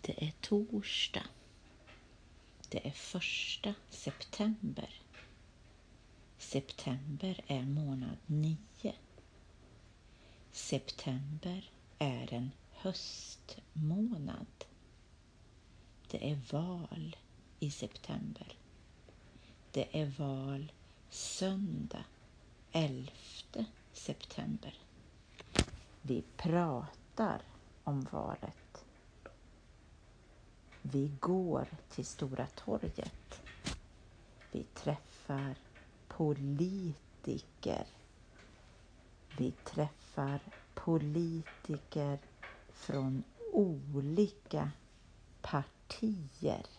Det är torsdag. Det är 1 september. September är månad 9. September är en höstmånad. Det är val i september. Det är val söndag 11 september. Vi pratar om valet. Vi går till Stora torget. Vi träffar politiker. Vi träffar politiker från olika partier.